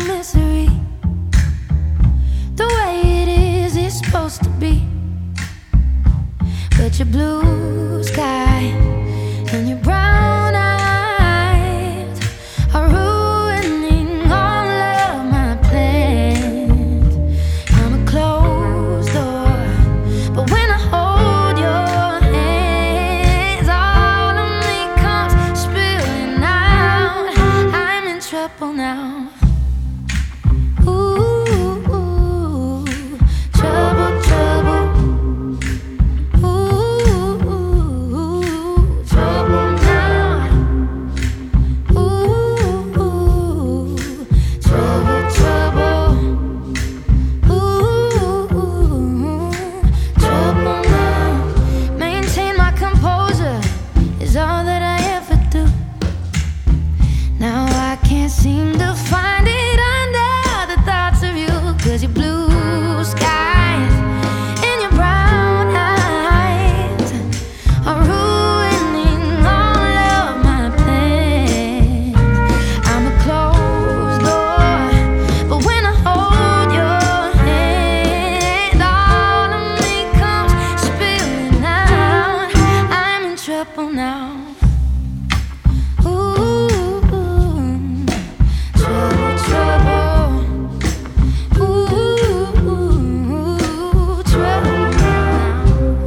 misery. The way it is, it's supposed to be. But your blue sky and your brown eyes are ruining all of my plans. I'm a closed door, but when I hold your hands, all of me comes spilling out. I'm in trouble now. Ooh, trouble, trouble. Trouble now. Trouble, trouble. Trouble now. Maintain my composure is all that I ever do. Now I can't seem to find it under the thoughts of you. 'Cause your blue skies and your brown eyes are ruining all of my plans. I'm a closed door, but when I hold your hand, all of me comes spilling out. I'm in trouble now. Ooh, trouble, trouble. Ooh, trouble now.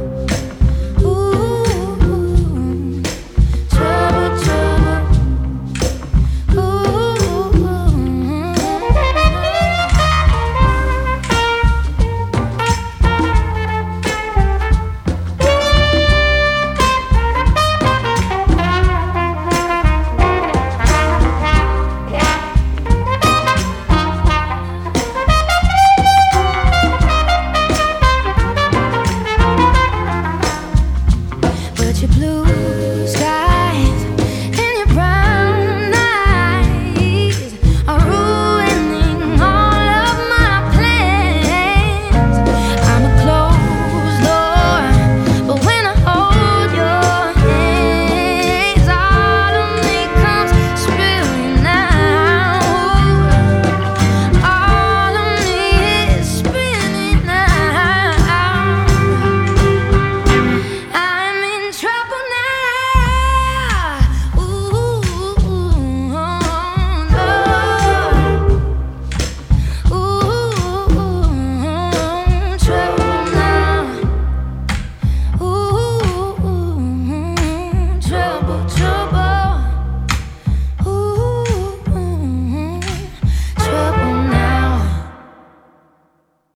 Ooh, trouble, trouble. But your blue